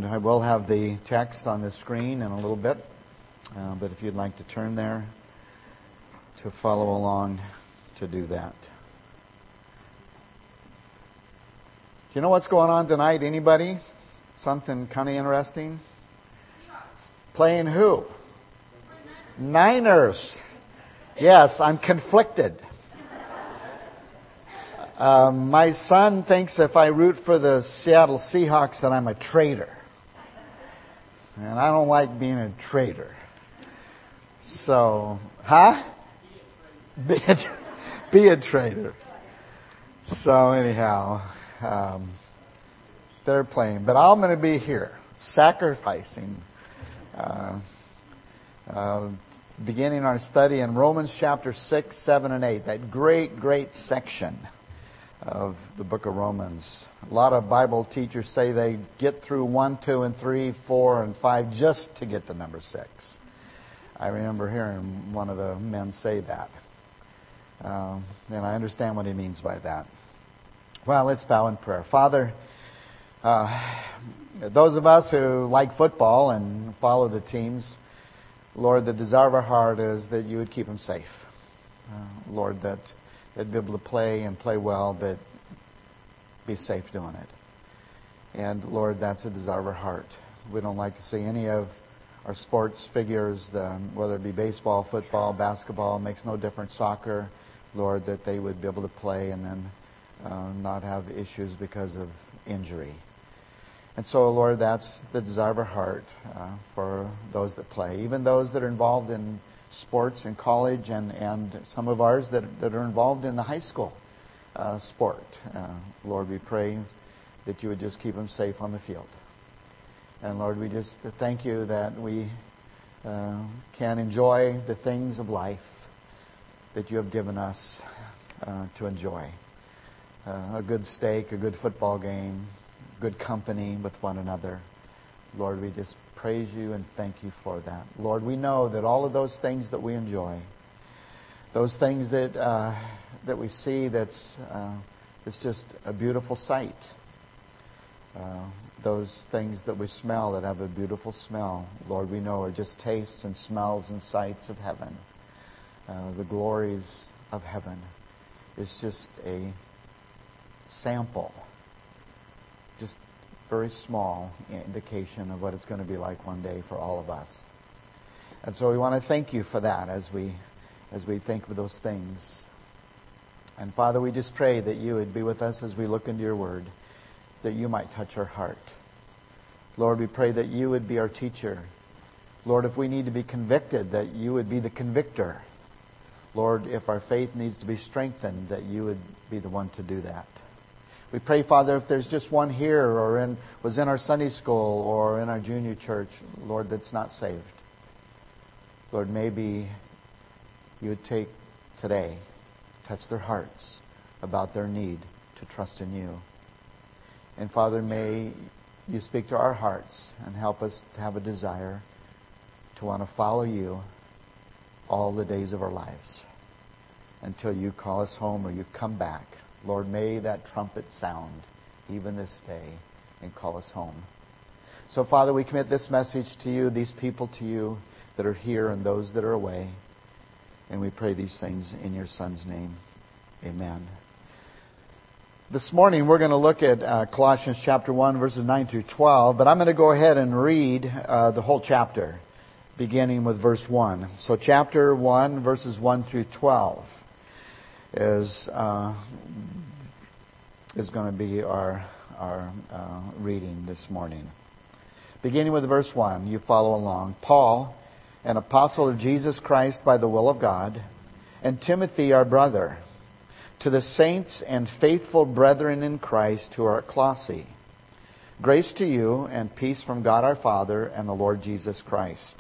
I will have the text on the screen in a little bit, but if you'd like to turn there to follow along to do that. Do you know what's going on tonight? Anybody? Something kind of interesting? Playing who? Niners. Yes, I'm conflicted. My son thinks if I root for the Seattle Seahawks that I'm a traitor. And I don't like being a traitor. So, Be a traitor. So anyhow, they're playing. But I'm going to be here, sacrificing. Beginning our study in Romans chapter 6, 7, and 8. That great section of the book of Romans. A lot of Bible teachers say they get through 1, 2, and 3, 4, and 5 just to get to number 6. I remember hearing one of the men say that. And I understand what he means by that. Well, let's bow in prayer. Father, those of us who like football and follow the teams, Lord, the desire of our heart is that you would keep them safe. Lord, that they'd be able to play and play well, but be safe doing it. And Lord, that's a desire of our heart. We don't like to see any of our sports figures, whether it be baseball, football, basketball, makes no difference, soccer, Lord, that they would be able to play and then not have issues because of injury. And so, Lord, that's the desire of our heart for those that play, even those that are involved in sports in college and some of ours that are involved in the high school sport. Lord, we pray that you would just keep them safe on the field. And Lord, we just thank you that we can enjoy the things of life that you have given us to enjoy. A good steak, a good football game, good company with one another. Lord, we just praise you and thank you for that. Lord, we know that all of those things that we enjoy, those things that we see it's just a beautiful sight. Those things that we smell that have a beautiful smell, Lord, we know are just tastes and smells and sights of heaven. The glories of heaven is just a sample, just very small indication of what it's going to be like one day for all of us. And so we want to thank you for that as we think of those things. And Father, we just pray that you would be with us as we look into your word, that you might touch our heart. Lord, we pray that you would be our teacher. Lord, if we need to be convicted, that you would be the convictor. Lord, if our faith needs to be strengthened, that you would be the one to do that. We pray, Father, if there's just one here or was in our Sunday school or in our junior church, Lord, that's not saved. Lord, maybe you would take today, touch their hearts about their need to trust in you. And Father, may you speak to our hearts and help us to have a desire to want to follow you all the days of our lives until you call us home or you come back. Lord, may that trumpet sound even this day and call us home. So, Father, we commit this message to you, these people to you that are here and those that are away. And we pray these things in your Son's name. Amen. This morning we're going to look at Colossians chapter 1, verses 9 through 12. But I'm going to go ahead and read the whole chapter, beginning with verse 1. So chapter 1, verses 1 through 12 is going to be our reading this morning. Beginning with verse 1, you follow along. Paul, an apostle of Jesus Christ by the will of God, and Timothy, our brother, to the saints and faithful brethren in Christ who are at Colossae. Grace to you and peace from God our Father and the Lord Jesus Christ.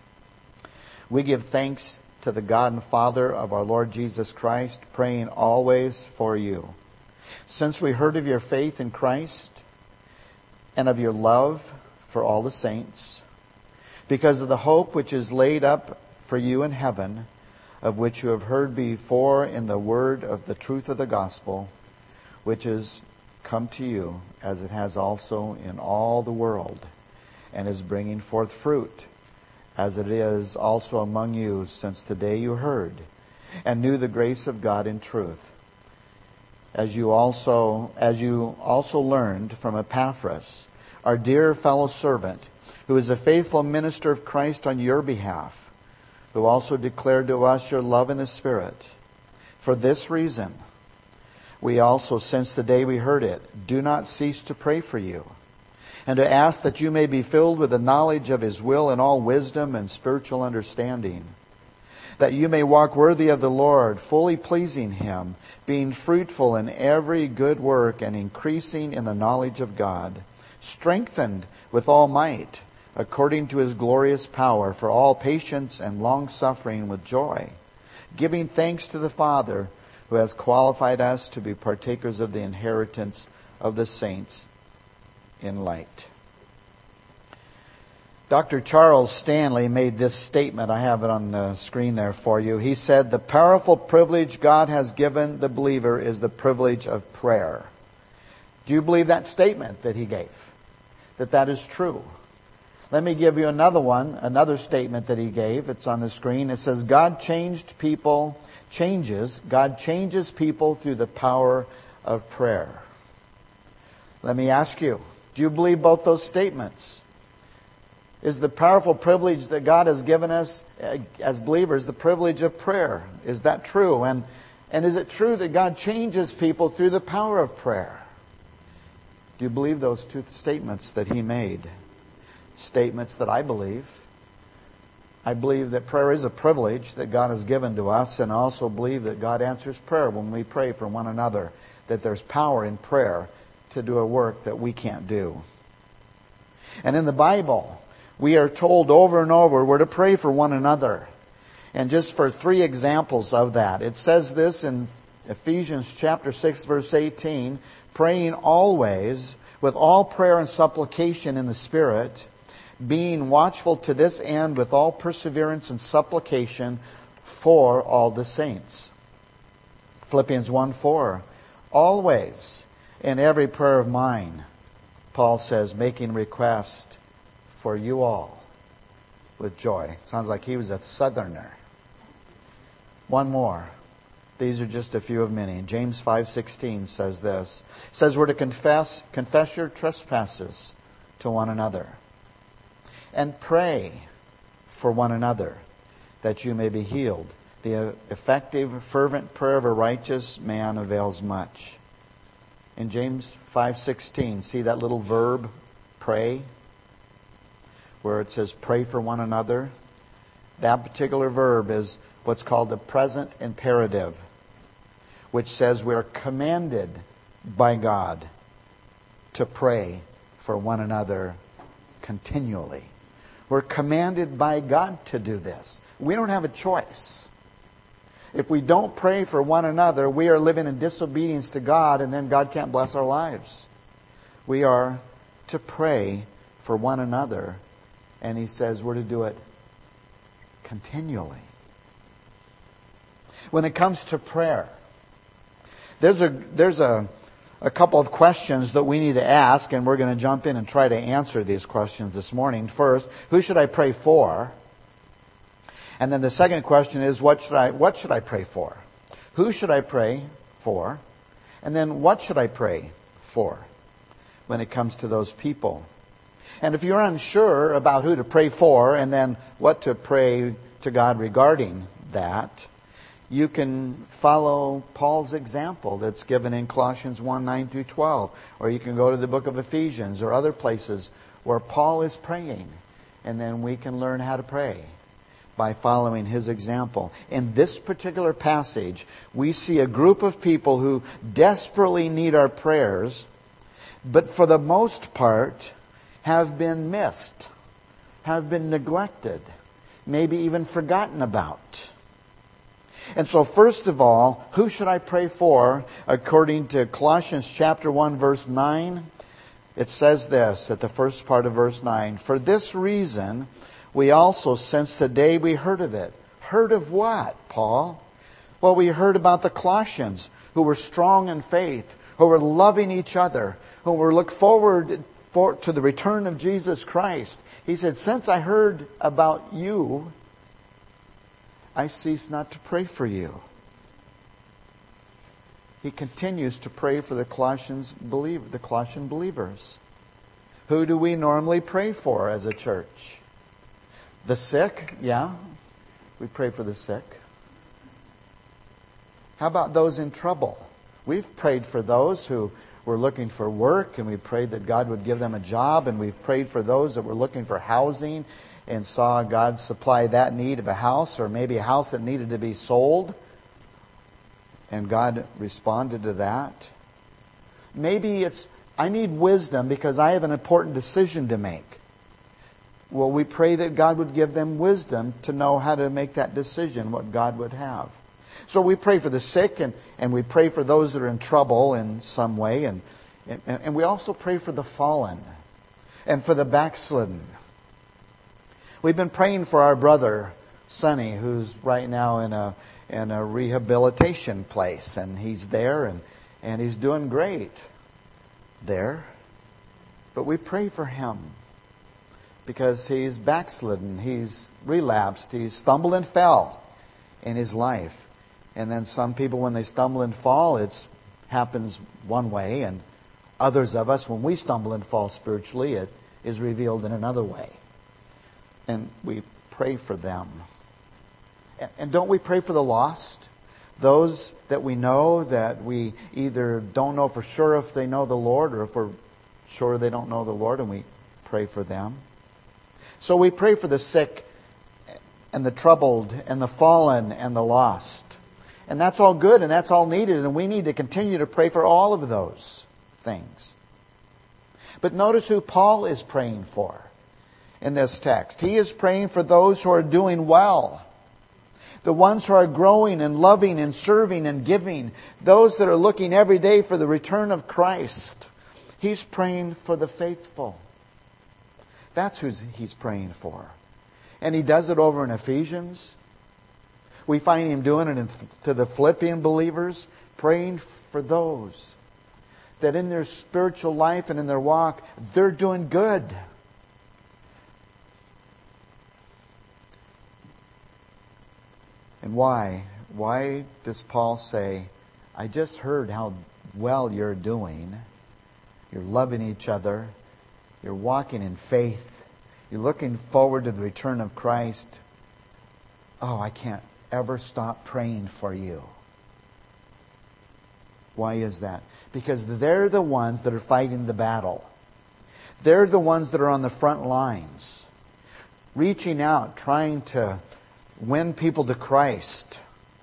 We give thanks to the God and Father of our Lord Jesus Christ, praying always for you. Since we heard of your faith in Christ and of your love for all the saints, because of the hope which is laid up for you in heaven, of which you have heard before in the word of the truth of the gospel, which is come to you, as it has also in all the world, and is bringing forth fruit, as it is also among you since the day you heard and knew the grace of God in truth. As you also learned from Epaphras, our dear fellow servant, who is a faithful minister of Christ on your behalf, who also declared to us your love in the Spirit. For this reason, we also, since the day we heard it, do not cease to pray for you, and to ask that you may be filled with the knowledge of His will in all wisdom and spiritual understanding, that you may walk worthy of the Lord, fully pleasing Him, being fruitful in every good work and increasing in the knowledge of God, strengthened with all might, according to His glorious power, for all patience and long-suffering with joy, giving thanks to the Father, who has qualified us to be partakers of the inheritance of the saints in light. Dr. Charles Stanley made this statement. I have it on the screen there for you. He said, "The powerful privilege God has given the believer is the privilege of prayer." Do you believe that statement that he gave? That is true? Let me give you another statement that he gave. It's on the screen. It says, God changes people through the power of prayer. Let me ask you, do you believe both those statements? Is the powerful privilege that God has given us as believers the privilege of prayer? Is that true? And is it true that God changes people through the power of prayer? Do you believe those two statements that he made? Statements that I believe. I believe that prayer is a privilege that God has given to us, and I also believe that God answers prayer when we pray for one another, that there's power in prayer to do a work that we can't do. And in the Bible, we are told over and over we're to pray for one another. And just for 3 examples of that, it says this in Ephesians chapter 6, verse 18, praying always with all prayer and supplication in the Spirit, being watchful to this end with all perseverance and supplication for all the saints. Philippians 1:4, always in every prayer of mine, Paul says, making request for you all with joy. Sounds like he was a southerner. One more. These are just a few of many. James 5:16 says this. It says we're to confess your trespasses to one another and pray for one another that you may be healed. The effective, fervent prayer of a righteous man avails much. In James 5:16, see that little verb, pray, where it says pray for one another? That particular verb is what's called the present imperative, which says we are commanded by God to pray for one another continually. We're commanded by God to do this. We don't have a choice. If we don't pray for one another, we are living in disobedience to God, and then God can't bless our lives. We are to pray for one another, and he says we're to do it continually. When it comes to prayer, there's a couple of questions that we need to ask, and we're going to jump in and try to answer these questions this morning. First, who should I pray for? And then the second question is, what should I pray for? Who should I pray for? And then what should I pray for when it comes to those people? And if you're unsure about who to pray for and then what to pray to God regarding that, you can follow Paul's example that's given in Colossians 1:9-12. Or you can go to the book of Ephesians or other places where Paul is praying. And then we can learn how to pray by following his example. In this particular passage, we see a group of people who desperately need our prayers, but for the most part have been missed, have been neglected, maybe even forgotten about. And so first of all, who should I pray for? According to Colossians chapter 1, verse 9, it says this at the first part of verse 9, for this reason we also, since the day we heard of it. Heard of what, Paul? Well, we heard about the Colossians who were strong in faith, who were loving each other, who were look forward to the return of Jesus Christ. He said, since I heard about you, I cease not to pray for you. He continues to pray for the Colossian believers. Who do we normally pray for as a church? The sick? Yeah, we pray for the sick. How about those in trouble? We've prayed for those who were looking for work, and we prayed that God would give them a job, and we've prayed for those that were looking for housing and saw God supply that need of a house, or maybe a house that needed to be sold, and God responded to that. Maybe it's, I need wisdom because I have an important decision to make. Well, we pray that God would give them wisdom to know how to make that decision, what God would have. So we pray for the sick, and we pray for those that are in trouble in some way, and we also pray for the fallen and for the backslidden. We've been praying for our brother Sonny, who's right now in a rehabilitation place, and he's there, and he's doing great there. But we pray for him because he's backslidden, he's relapsed, he's stumbled and fell in his life. And then some people, when they stumble and fall, it happens one way. And others of us, when we stumble and fall spiritually, it is revealed in another way. And we pray for them. And don't we pray for the lost? Those that we know that we either don't know for sure if they know the Lord, or if we're sure they don't know the Lord, and we pray for them. So we pray for the sick and the troubled and the fallen and the lost. And that's all good and that's all needed, and we need to continue to pray for all of those things. But notice who Paul is praying for in this text. He is praying for those who are doing well. The ones who are growing and loving and serving and giving. Those that are looking every day for the return of Christ. He's praying for the faithful. That's who he's praying for. And he does it over in Ephesians. We find him doing it to the Philippian believers, praying for those that in their spiritual life and in their walk, they're doing good. And why? Why does Paul say, I just heard how well you're doing. You're loving each other. You're walking in faith. You're looking forward to the return of Christ. Oh, I can't ever stop praying for you. Why is that? Because they're the ones that are fighting the battle. They're the ones that are on the front lines, reaching out, trying to win people to Christ.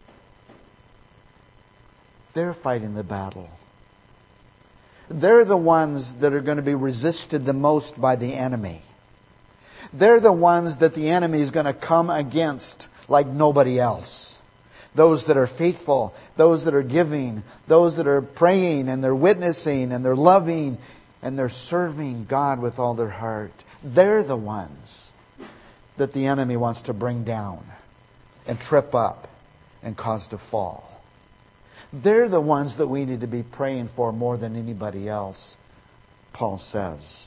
They're fighting the battle. They're the ones that are going to be resisted the most by the enemy. They're the ones that the enemy is going to come against like nobody else. Those that are faithful, those that are giving, those that are praying and they're witnessing and they're loving and they're serving God with all their heart. They're the ones that the enemy wants to bring down and trip up and cause to fall. They're the ones that we need to be praying for more than anybody else, Paul says.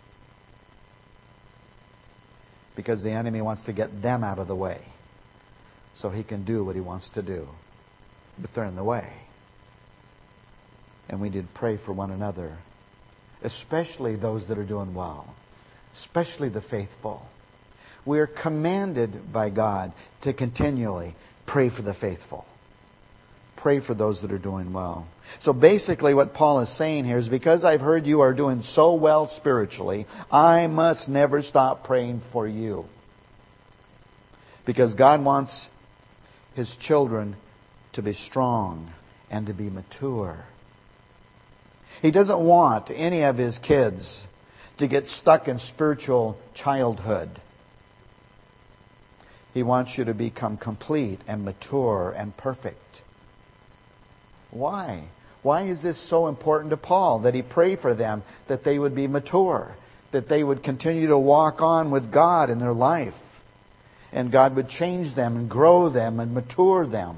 Because the enemy wants to get them out of the way so he can do what he wants to do. But they're in the way. And we need to pray for one another, especially those that are doing well, especially the faithful. We are commanded by God to continually pray for the faithful. Pray for those that are doing well. So basically what Paul is saying here is, because I've heard you are doing so well spiritually, I must never stop praying for you. Because God wants His children to be strong and to be mature. He doesn't want any of His kids to get stuck in spiritual childhood. He wants you to become complete and mature and perfect. Why? Why is this so important to Paul, that he pray for them, that they would be mature, that they would continue to walk on with God in their life, and God would change them and grow them and mature them?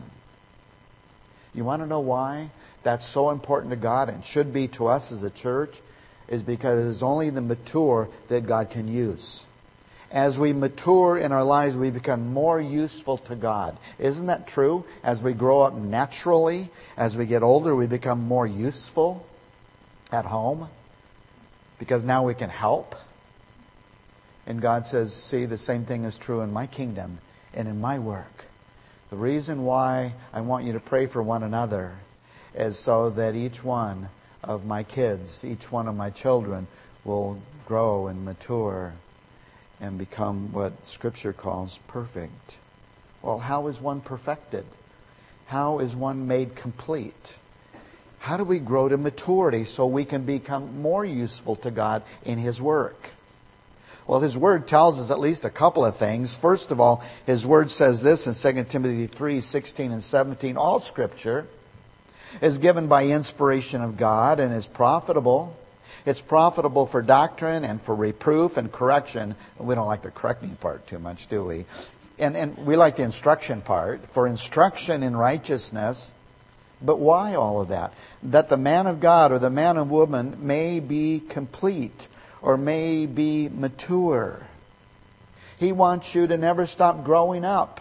You want to know why that's so important to God and should be to us as a church? is because it is only the mature that God can use. As we mature in our lives, we become more useful to God. Isn't that true? As we grow up naturally, as we get older, we become more useful at home because now we can help. And God says, see, the same thing is true in my kingdom and in my work. The reason why I want you to pray for one another is so that each one of my kids, each one of my children will grow and mature and become what Scripture calls perfect. Well, how is one perfected? How is one made complete? How do we grow to maturity so we can become more useful to God in His work? Well, His Word tells us at least a couple of things. First of all, His Word says this in 2 Timothy 3:16 and 17. All Scripture is given by inspiration of God and is profitable. It's profitable for doctrine and for reproof and correction. We don't like the correcting part too much, do we? And we like the instruction part. For instruction in righteousness. But why all of that? That the man of God or the man or woman may be complete or may be mature. He wants you to never stop growing up.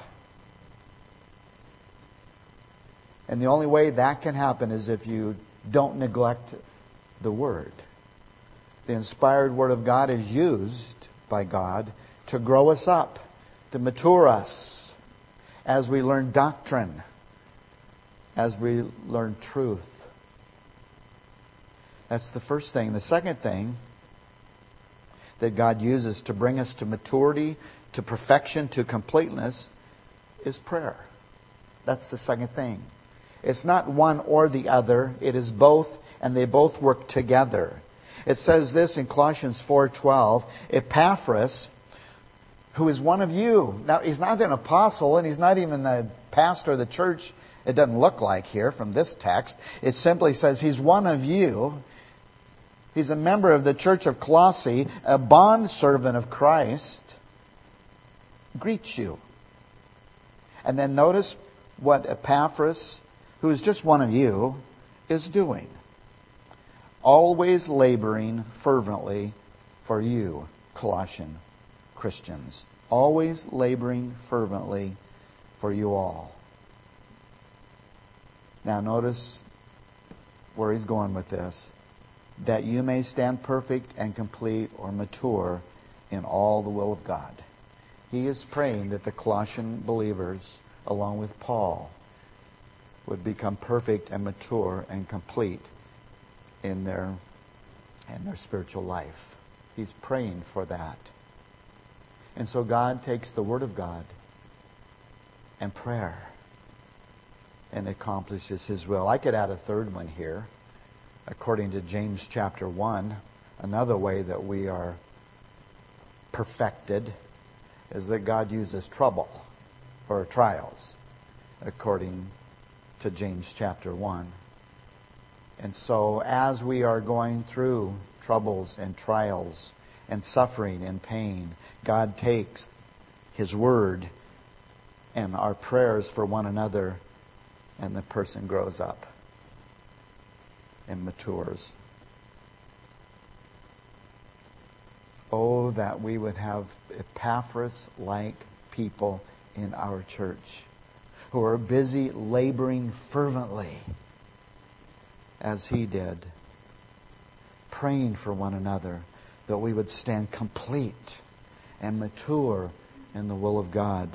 And the only way that can happen is if you don't neglect the Word. The inspired Word of God is used by God to grow us up, to mature us as we learn doctrine, as we learn truth. That's the first thing. The second thing that God uses to bring us to maturity, to perfection, to completeness is prayer. That's the second thing. It's not one or the other. It is both, and they both work together. It says this in Colossians 4:12, Epaphras, who is one of you. Now, he's not an apostle, and he's not even the pastor of the church. It doesn't look like here from this text. It simply says he's one of you. He's a member of the church of Colossae, a bondservant of Christ, greets you. And then notice what Epaphras, who is just one of you, is doing. Always laboring fervently for you, Colossian Christians. Always laboring fervently for you all. Now notice where he's going with this. That you may stand perfect and complete or mature in all the will of God. He is praying that the Colossian believers, along with Paul, would become perfect and mature and complete in their spiritual life. He's praying for that. And so God takes the Word of God and prayer and accomplishes His will. I could add a third one here. According to James chapter 1, another way that we are perfected is that God uses trouble or trials, according to James chapter 1. And so as we are going through troubles and trials and suffering and pain, God takes His Word and our prayers for one another, and the person grows up and matures. Oh, that we would have Epaphras-like people in our church who are busy laboring fervently as he did, praying for one another that we would stand complete and mature in the will of God.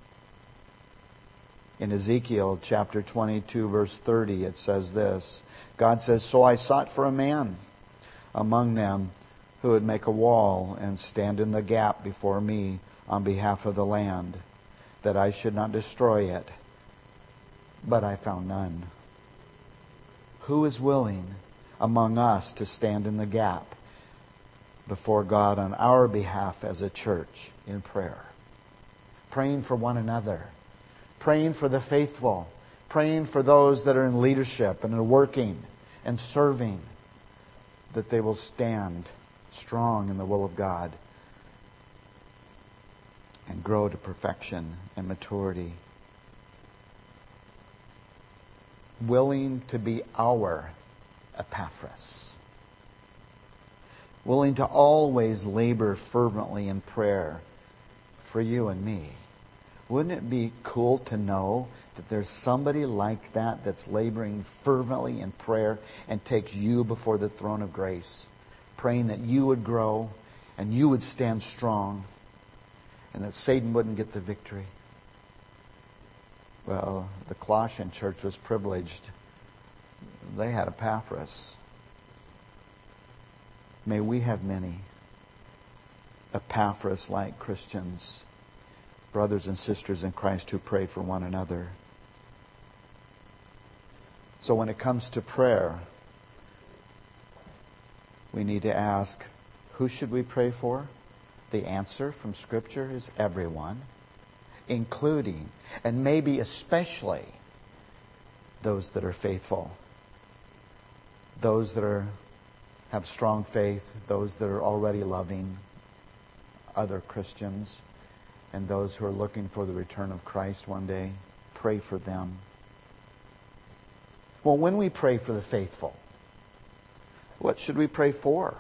In Ezekiel chapter 22 verse 30 it says this, God says, so I sought for a man among them who would make a wall and stand in the gap before me on behalf of the land, that I should not destroy it. But I found none. Who is willing among us to stand in the gap before God on our behalf as a church in prayer? Praying for one another. Praying for the faithful. Praying for those that are in leadership and are working and serving, that they will stand strong in the will of God and grow to perfection and maturity. Willing to be our Epaphras. willing to always labor fervently in prayer for you and me. Wouldn't it be cool to know that there's somebody like that that's laboring fervently in prayer and takes you before the throne of grace, praying that you would grow and you would stand strong and that Satan wouldn't get the victory? Well, the Colossian church was privileged. They had Epaphras. May we have many Epaphras-like Christians, brothers and sisters in Christ who pray for one another. So when it comes to prayer, we need to ask, who should we pray for? The answer from Scripture is everyone, including, and maybe especially, those that are faithful, those that have strong faith, those that are already loving other Christians, and those who are looking for the return of Christ one day. Pray for them. Well, when we pray for the faithful, what should we pray for?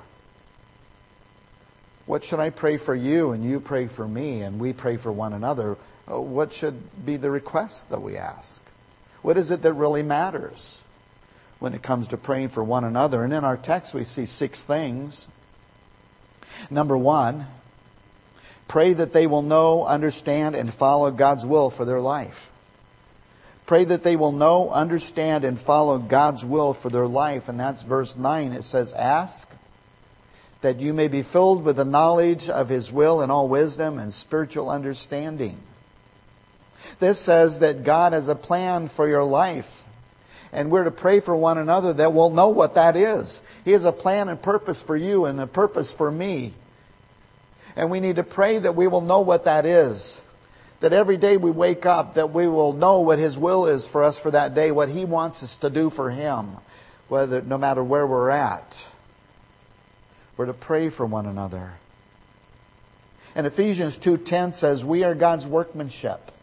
What should I pray for you and you pray for me and we pray for one another? What should be the request that we ask? What is it that really matters when it comes to praying for one another? And in our text we see 6 things. Number 1, pray that they will know, understand, and follow God's will for their life. Pray that they will know, understand, and follow God's will for their life. And that's verse 9. It says, ask that you may be filled with the knowledge of His will and all wisdom and spiritual understanding. This says that God has a plan for your life. And we're to pray for one another that we'll know what that is. He has a plan and purpose for you and a purpose for me. And we need to pray that we will know what that is. That every day we wake up, that we will know what His will is for us for that day, what He wants us to do for Him, no matter where we're at. We're to pray for one another. And Ephesians 2:10 says, we are God's workmanship.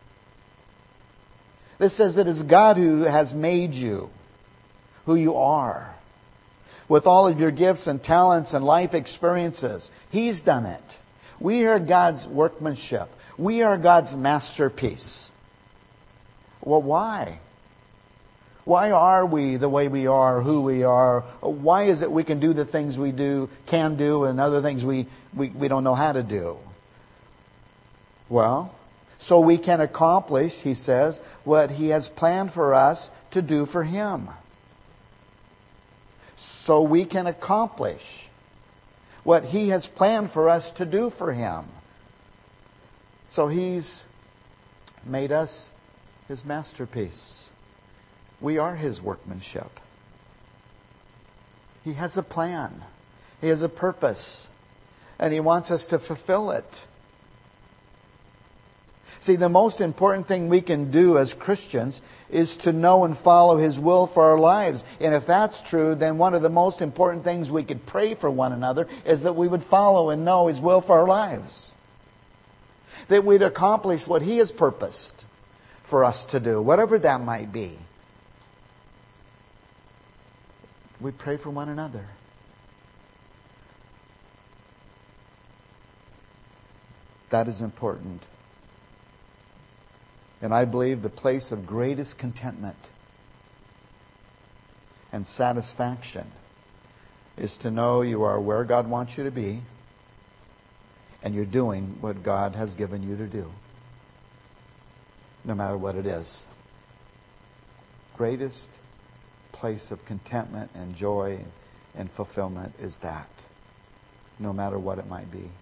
This says that it's God who has made you who you are. With all of your gifts and talents and life experiences. He's done it. We are God's workmanship. We are God's masterpiece. Well, why? Why are we the way we are, who we are? Why is it we can do the things we can do, and other things we don't know how to do? Well, so we can accomplish, he says, what He has planned for us to do for Him. So we can accomplish what He has planned for us to do for Him. So He's made us His masterpiece. We are His workmanship. He has a plan. He has a purpose. And He wants us to fulfill it. See, the most important thing we can do as Christians is to know and follow His will for our lives. And if that's true, then one of the most important things we could pray for one another is that we would follow and know His will for our lives. That we'd accomplish what He has purposed for us to do, whatever that might be. We pray for one another. That is important. And I believe the place of greatest contentment and satisfaction is to know you are where God wants you to be and you're doing what God has given you to do, no matter what it is. Greatest place of contentment and joy and fulfillment is that, no matter what it might be.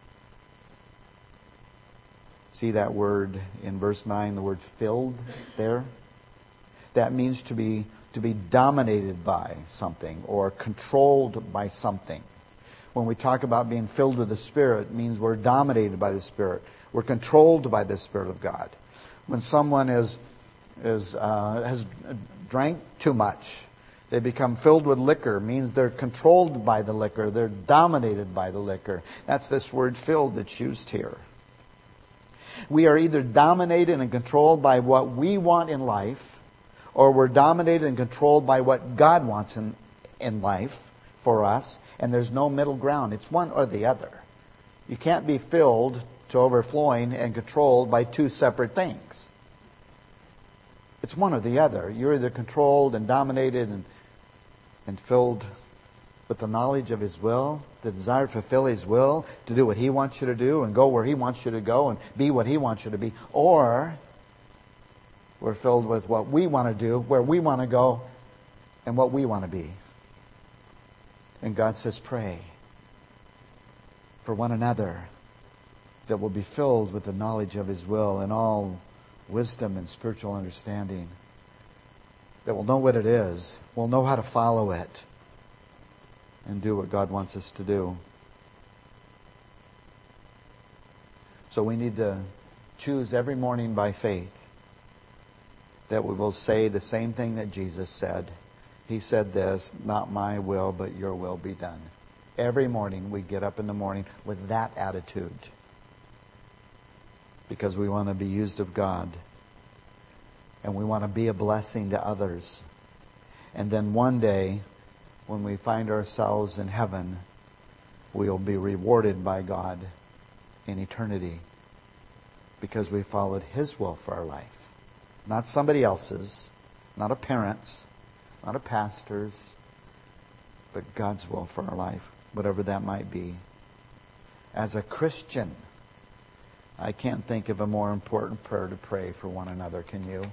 See that word in verse 9, the word filled there? That means to be dominated by something or controlled by something. When we talk about being filled with the Spirit, it means we're dominated by the Spirit. We're controlled by the Spirit of God. When someone has drank too much, they become filled with liquor. It means they're controlled by the liquor. They're dominated by the liquor. That's this word filled that's used here. We are either dominated and controlled by what we want in life, or we're dominated and controlled by what God wants in life for us. And there's no middle ground. It's one or the other. You can't be filled to overflowing and controlled by two separate things. It's one or the other. You're either controlled and dominated and filled with the knowledge of His will, the desire to fulfill His will, to do what He wants you to do and go where He wants you to go and be what He wants you to be. Or we're filled with what we want to do, where we want to go, and what we want to be. And God says, pray for one another that will be filled with the knowledge of His will and all wisdom and spiritual understanding, that will know what it is, will know how to follow it, and do what God wants us to do. So we need to choose every morning by faith that we will say the same thing that Jesus said. He said this, not my will, but your will be done. Every morning we get up in the morning with that attitude, because we want to be used of God and we want to be a blessing to others. And then one day, when we find ourselves in heaven, we will be rewarded by God in eternity, because we followed His will for our life. Not somebody else's, not a parent's, not a pastor's, but God's will for our life, whatever that might be. As a Christian, I can't think of a more important prayer to pray for one another, can you?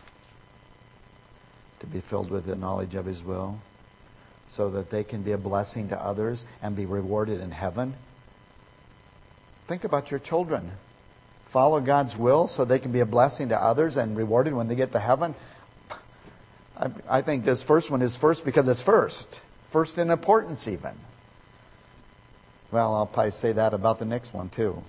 To be filled with the knowledge of His will, so that they can be a blessing to others and be rewarded in heaven. Think about your children. Follow God's will so they can be a blessing to others and rewarded when they get to heaven. I think this first one is first because it's first. First in importance even. Well, I'll probably say that about the next one too.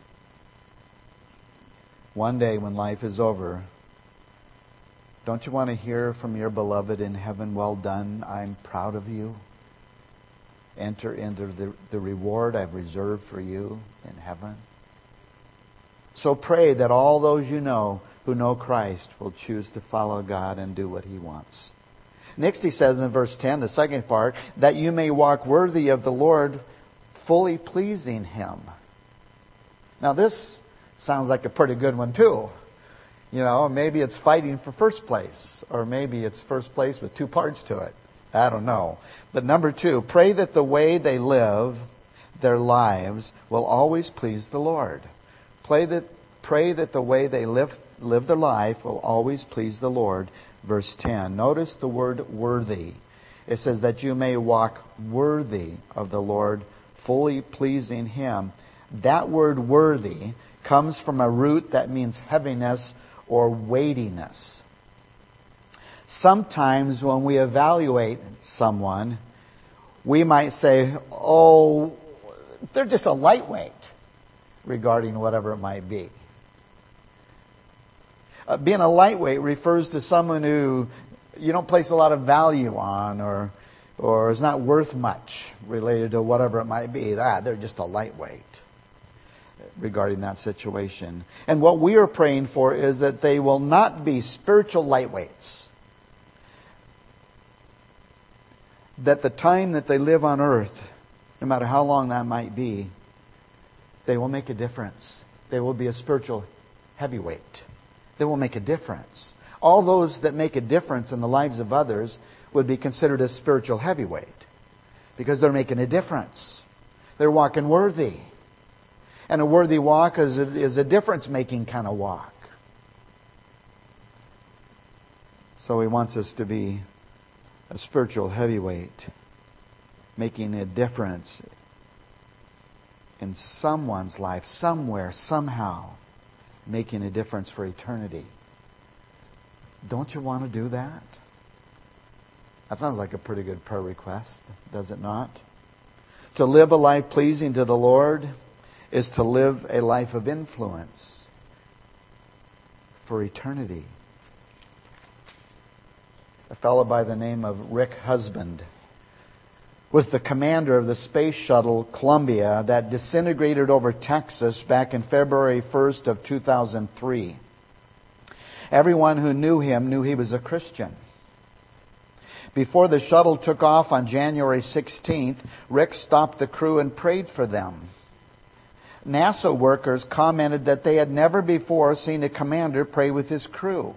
One day when life is over, don't you want to hear from your beloved in heaven, well done, I'm proud of you. Enter into the reward I've reserved for you in heaven. So pray that all those you know who know Christ will choose to follow God and do what He wants. Next He says in verse 10, the second part, that you may walk worthy of the Lord, fully pleasing Him. Now this sounds like a pretty good one too. You know, maybe it's fighting for first place, or maybe it's first place with two parts to it. I don't know. But number 2, pray that the way they live their lives will always please the Lord. Pray that the way they live their life will always please the Lord. Verse 10. Notice the word worthy. It says that you may walk worthy of the Lord, fully pleasing Him. That word worthy comes from a root that means heaviness or weightiness. Sometimes when we evaluate someone, we might say, oh, they're just a lightweight regarding whatever it might be. Being a lightweight refers to someone who you don't place a lot of value on, or is not worth much related to whatever it might be. They're just a lightweight regarding that situation. And what we are praying for is that they will not be spiritual lightweights. That the time that they live on earth, no matter how long that might be, they will make a difference. They will be a spiritual heavyweight. They will make a difference. All those that make a difference in the lives of others would be considered a spiritual heavyweight, because they're making a difference. They're walking worthy. And a worthy walk is a difference-making kind of walk. So He wants us to be a spiritual heavyweight, making a difference in someone's life, somewhere, somehow, making a difference for eternity. Don't you want to do that? That sounds like a pretty good prayer request, does it not? To live a life pleasing to the Lord is to live a life of influence for eternity. A fellow by the name of Rick Husband was the commander of the space shuttle Columbia that disintegrated over Texas back in February 1st of 2003. Everyone who knew him knew he was a Christian. Before the shuttle took off on January 16th, Rick stopped the crew and prayed for them. NASA workers commented that they had never before seen a commander pray with his crew.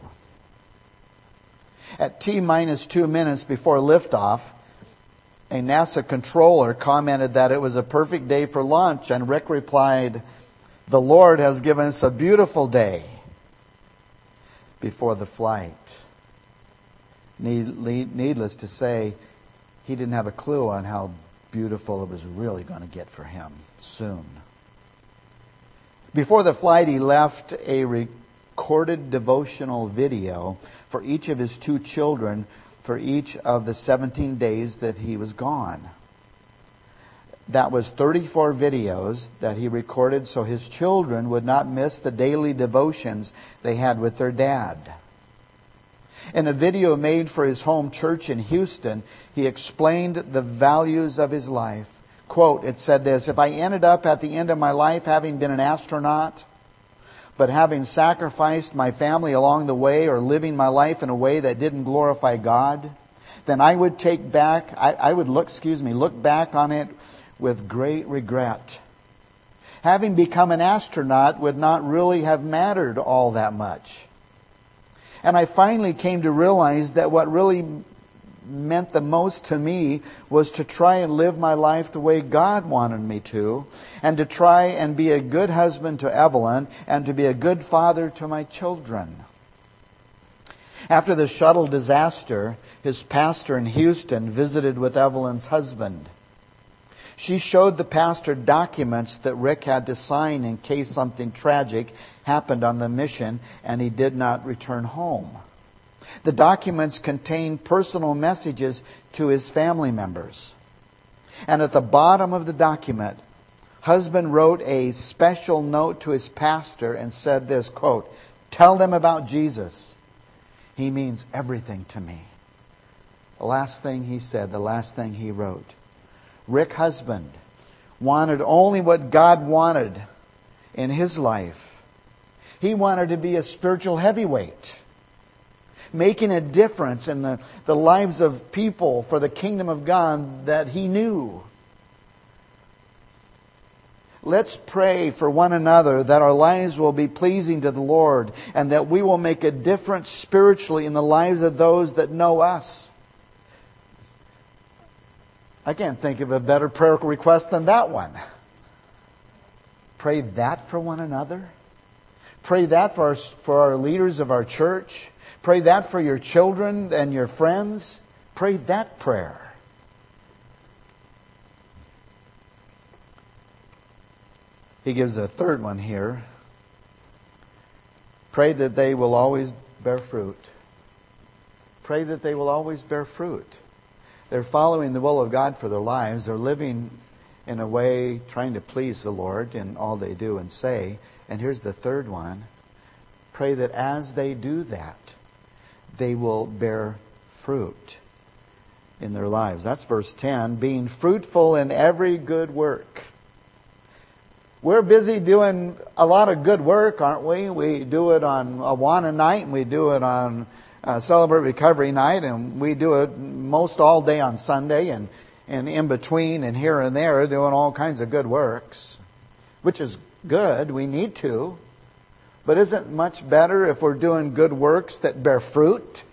At T-minus 2 minutes before liftoff, a NASA controller commented that it was a perfect day for launch, and Rick replied, "The Lord has given us a beautiful day," before the flight. Needless to say, he didn't have a clue on how beautiful it was really going to get for him soon. Before the flight, he left a recorded devotional video for each of his 2 children for each of the 17 days that he was gone. That was 34 videos that he recorded so his children would not miss the daily devotions they had with their dad. In a video made for his home church in Houston, he explained the values of his life. Quote, it said this, "If I ended up at the end of my life having been an astronaut, but having sacrificed my family along the way or living my life in a way that didn't glorify God, then I would look back on it with great regret. Having become an astronaut would not really have mattered all that much. And I finally came to realize that what really meant the most to me was to try and live my life the way God wanted me to, and to try and be a good husband to Evelyn, and to be a good father to my children." After the shuttle disaster, his pastor in Houston visited with Evelyn's husband. She showed the pastor documents that Rick had to sign in case something tragic happened on the mission and he did not return home. The documents contained personal messages to his family members. And at the bottom of the document, husband wrote a special note to his pastor and said this, quote, "Tell them about Jesus. He means everything to me." The last thing he said, the last thing he wrote. Rick husband wanted only what God wanted in his life. He wanted to be a spiritual heavyweight, making a difference in the lives of people for the kingdom of God that he knew. Let's pray for one another that our lives will be pleasing to the Lord and that we will make a difference spiritually in the lives of those that know us. I can't think of a better prayer request than that one. Pray that for one another. Pray that for our leaders of our church. Pray that for your children and your friends. Pray that prayer. He gives a third one here. Pray that they will always bear fruit. Pray that they will always bear fruit. They're following the will of God for their lives. They're living in a way trying to please the Lord in all they do and say. And here's the third one. Pray that as they do that, they will bear fruit in their lives. That's verse 10. Being fruitful in every good work. We're busy doing a lot of good work, aren't we? We do it on Awana night, and we do it on Celebrate Recovery night, and we do it most all day on Sunday, and in between and here and there, doing all kinds of good works, which is good. We need to. But isn't it much better if we're doing good works that bear fruit?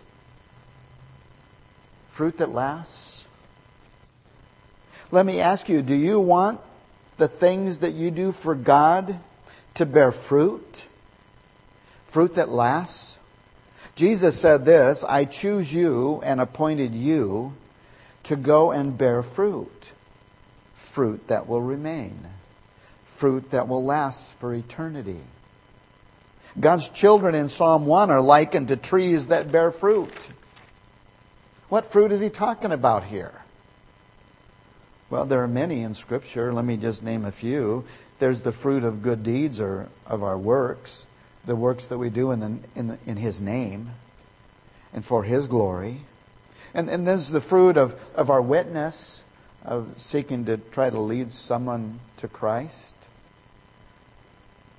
Fruit that lasts? Let me ask you, do you want the things that you do for God to bear fruit? Fruit that lasts? Jesus said this, "I choose you and appointed you to go and bear fruit." Fruit that will remain. Fruit that will last for eternity. God's children in Psalm 1 are likened to trees that bear fruit. What fruit is he talking about here? Well, there are many in Scripture. Let me just name a few. There's the fruit of good deeds or of our works, the works that we do in His name and for His glory. And there's the fruit of our witness, of seeking to try to lead someone to Christ.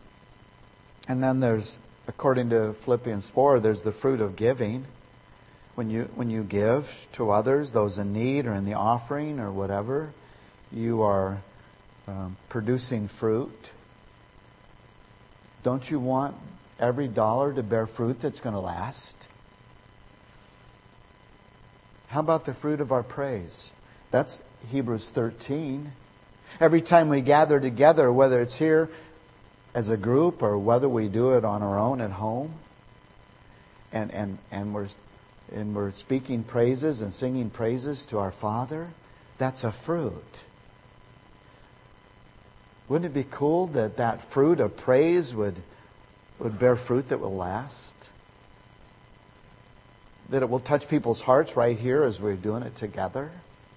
And then there's, according to Philippians 4, there's the fruit of giving. When you give to others, those in need or in the offering or whatever, you are producing fruit. Don't you want every dollar to bear fruit that's going to last? How about the fruit of our praise? That's Hebrews 13. Every time we gather together, whether it's here as a group or whether we do it on our own at home, and we're speaking praises and singing praises to our Father, that's a fruit. Wouldn't it be cool that that fruit of praise would bear fruit that will last? That it will touch people's hearts right here as we're doing it together?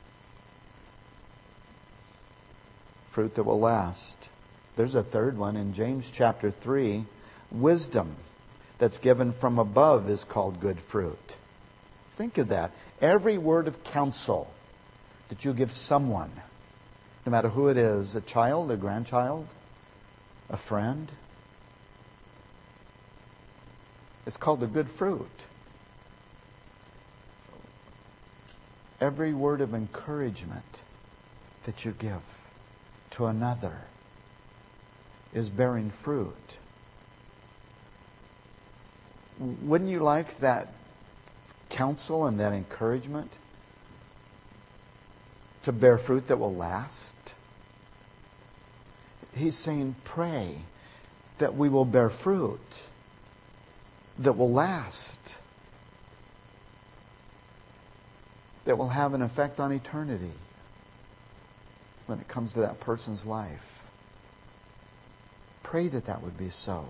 Fruit that will last. There's a third one in James chapter 3. Wisdom that's given from above is called good fruit. Think of that. Every word of counsel that you give someone, no matter who it is, a child, a grandchild, a friend, it's called a good fruit. Every word of encouragement that you give to another is bearing fruit. Wouldn't you like that counsel and that encouragement to bear fruit that will last? He's saying, pray that we will bear fruit that will last, that will have an effect on eternity when it comes to that person's life. Pray that that would be so.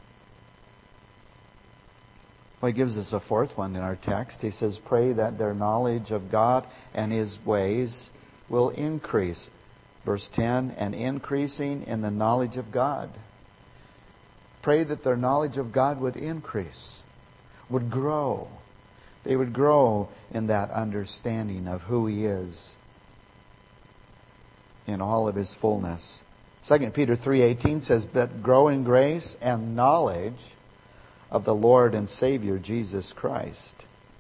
Well, he gives us a fourth one in our text. He says, pray that their knowledge of God and His ways will increase. Verse 10, and increasing in the knowledge of God. Pray that their knowledge of God would increase, would grow. They would grow in that understanding of who He is in all of His fullness. 2 Peter 3:18 says, but grow in grace and knowledge of the Lord and Savior Jesus Christ.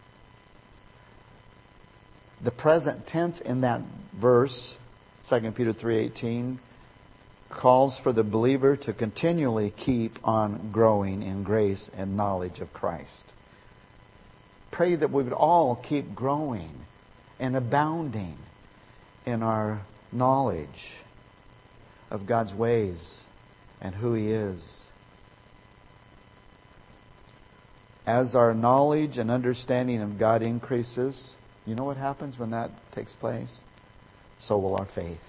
The present tense in that verse, 2 Peter 3:18, calls for the believer to continually keep on growing in grace and knowledge of Christ. Pray that we would all keep growing and abounding in our knowledge of God's ways and who He is. As our knowledge and understanding of God increases, you know what happens when that takes place? So will our faith.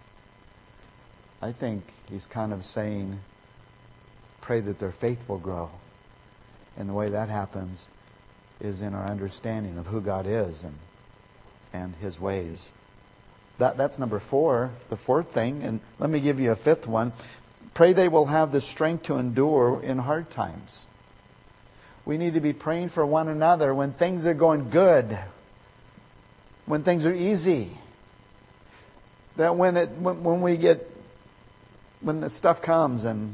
I think he's kind of saying, pray that their faith will grow. And the way that happens is in our understanding of who God is and His ways. That's number 4, the fourth thing. And let me give you a fifth one. Pray they will have the strength to endure in hard times. We need to be praying for one another when things are going good, when things are easy. That when the stuff comes and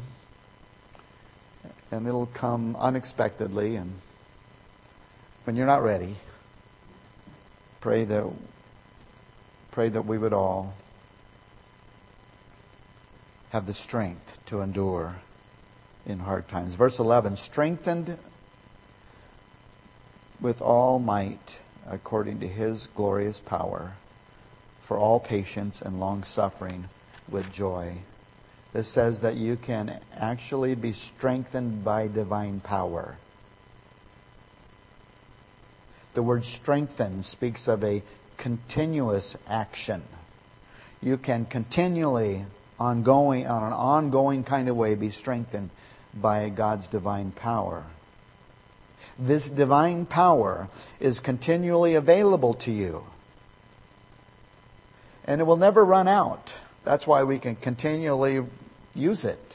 it'll come unexpectedly, and when you're not ready, pray that we would all have the strength to endure in hard times. Verse 11, strengthened with all might according to His glorious power for all patience and long suffering with joy. This says that you can actually be strengthened by divine power. The word strengthen speaks of a continuous action. You can continually, on an ongoing kind of way, be strengthened by God's divine power. This divine power is continually available to you. And it will never run out. That's why we can continually use it.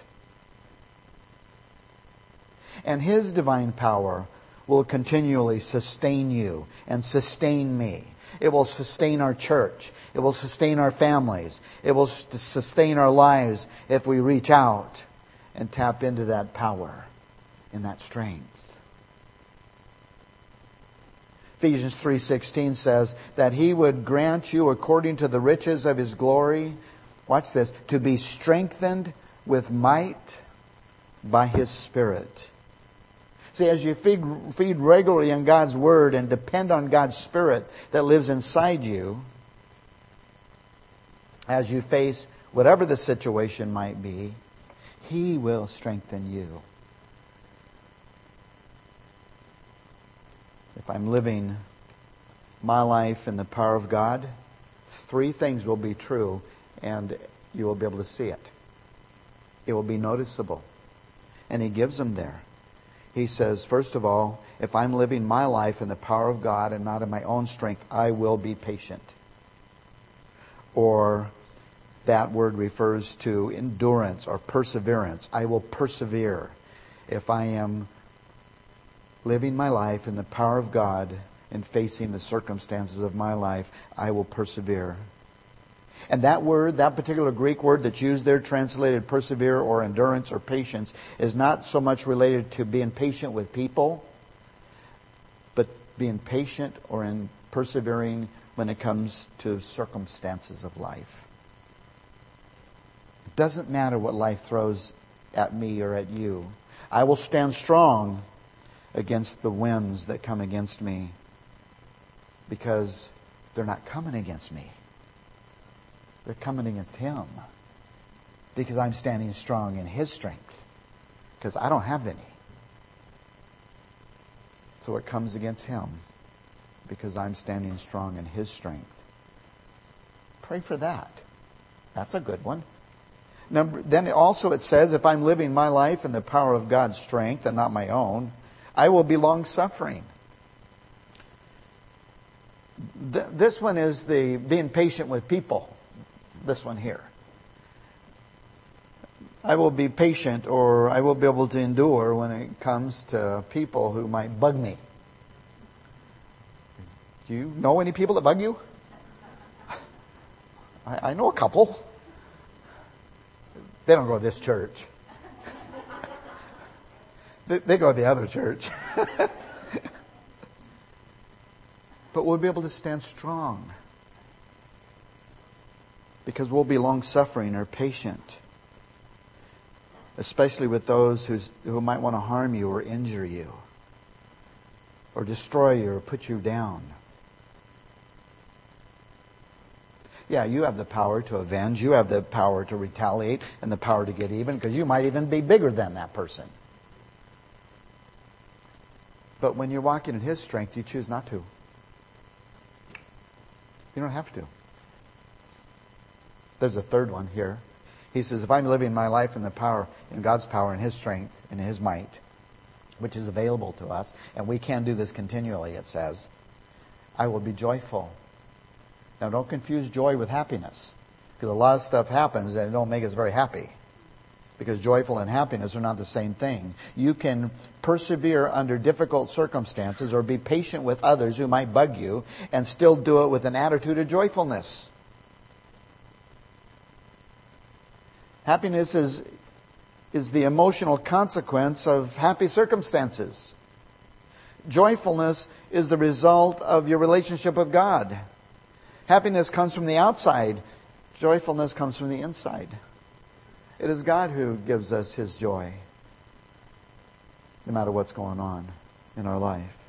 And His divine power will continually sustain you and sustain me. It will sustain our church. It will sustain our families. It will sustain our lives if we reach out and tap into that power and that strength. Ephesians 3:16 says that He would grant you according to the riches of His glory, watch this, to be strengthened with might by His Spirit. See, as you feed regularly on God's Word and depend on God's Spirit that lives inside you, as you face whatever the situation might be, He will strengthen you. If I'm living my life in the power of God, 3 things will be true, and you will be able to see it. It will be noticeable. And He gives them there. He says, first of all, if I'm living my life in the power of God and not in my own strength, I will be patient. Or that word refers to endurance or perseverance. I will persevere. If I am living my life in the power of God and facing the circumstances of my life, I will persevere. And that word, that particular Greek word that's used there, translated persevere or endurance or patience, is not so much related to being patient with people, but being patient or in persevering when it comes to circumstances of life. It doesn't matter what life throws at me or at you. I will stand strong against the winds that come against me, because they're not coming against me. They're coming against Him, because I'm standing strong in His strength, because I don't have any. So it comes against Him because I'm standing strong in His strength. Pray for that. That's a good one. Then also it says, if I'm living my life in the power of God's strength and not my own, I will be long-suffering. This one is the being patient with people. This one here. I will be patient, or I will be able to endure when it comes to people who might bug me. Do you know any people that bug you? I know a couple. They don't go to this church. They go to the other church. But we'll be able to stand strong, because we'll be long-suffering or patient, especially with those who might want to harm you or injure you or destroy you or put you down. Yeah, you have the power to avenge. You have the power to retaliate and the power to get even, because you might even be bigger than that person. But when you're walking in His strength, you choose not to. You don't have to. There's a third one here. He says, if I'm living my life in God's power and His strength and His might, which is available to us, and we can do this continually, it says, I will be joyful. Now, don't confuse joy with happiness, because a lot of stuff happens and it don't make us very happy, because joyful and happiness are not the same thing. You can persevere under difficult circumstances or be patient with others who might bug you and still do it with an attitude of joyfulness. Happiness is the emotional consequence of happy circumstances. Joyfulness is the result of your relationship with God. Happiness comes from the outside. Joyfulness comes from the inside. It is God who gives us His joy, no matter what's going on in our life.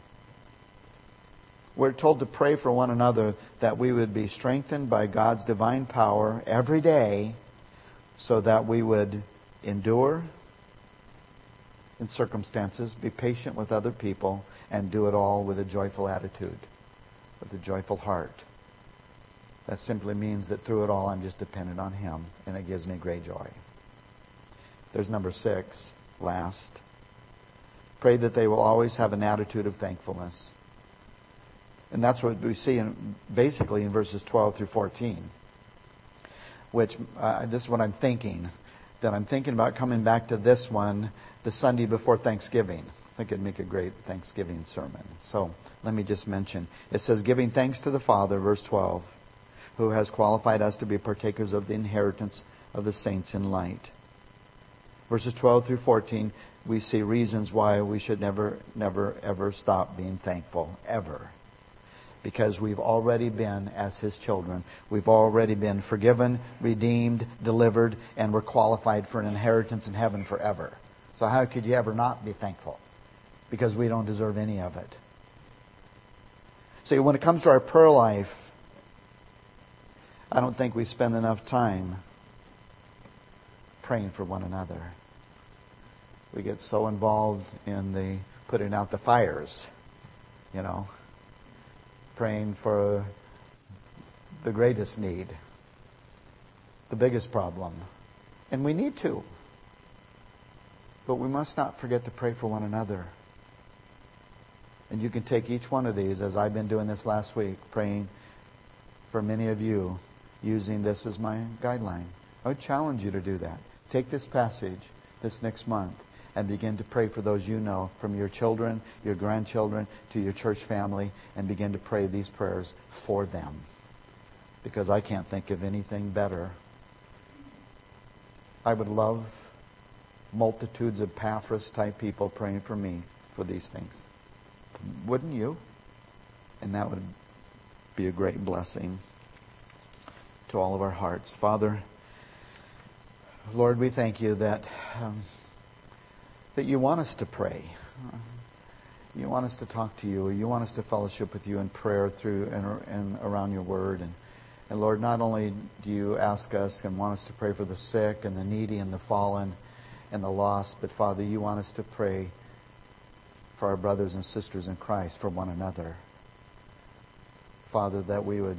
We're told to pray for one another that we would be strengthened by God's divine power every day, so that we would endure in circumstances, be patient with other people, and do it all with a joyful attitude, with a joyful heart. That simply means that through it all, I'm just dependent on Him, and it gives me great joy. There's number 6, last. Pray that they will always have an attitude of thankfulness. And that's what we see basically in verses 12 through 14. Which, this is what I'm thinking. That I'm thinking about coming back to this one the Sunday before Thanksgiving. I think it'd make a great Thanksgiving sermon. So, let me just mention. It says, giving thanks to the Father, verse 12, who has qualified us to be partakers of the inheritance of the saints in light. Verses 12 through 14, we see reasons why we should never, ever stop being thankful, ever. Because we've already been, as His children, we've already been forgiven, redeemed, delivered, and we're qualified for an inheritance in heaven forever. So how could you ever not be thankful? Because we don't deserve any of it. See, when it comes to our prayer life, I don't think we spend enough time praying for one another. We get so involved in the putting out the fires, praying for the greatest need, the biggest problem. And we need to. But we must not forget to pray for one another. And you can take each one of these, as I've been doing this last week, praying for many of you, using this as my guideline. I would challenge you to do that. Take this passage this next month and begin to pray for those you know, from your children, your grandchildren, to your church family, and begin to pray these prayers for them. Because I can't think of anything better. I would love multitudes of Epaphras-type people praying for me for these things. Wouldn't you? And that would be a great blessing to all of our hearts. Father, Lord, we thank you that you want us to pray. You want us to talk to you. You want us to fellowship with you in prayer through and around your word. And Lord, not only do you ask us and want us to pray for the sick and the needy and the fallen and the lost, but Father, you want us to pray for our brothers and sisters in Christ, for one another. Father, that we would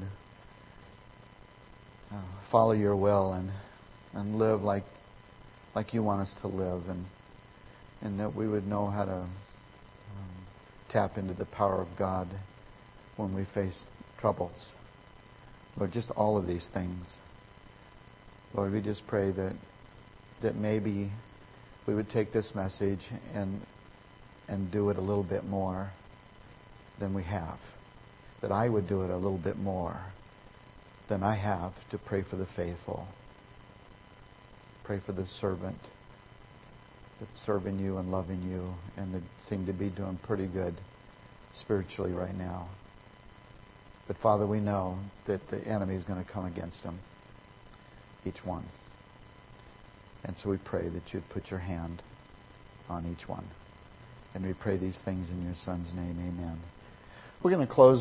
follow your will and live like you want us to live, and that we would know how to tap into the power of God when we face troubles. Lord, just all of these things. Lord, we just pray that maybe we would take this message and do it a little bit more than we have. That I would do it a little bit more than I have to pray for the faithful. Pray for the servant that's serving you and loving you and that seem to be doing pretty good spiritually right now. But Father, we know that the enemy is going to come against them, each one. And so we pray that you'd put your hand on each one. And we pray these things in your Son's name. Amen. We're going to close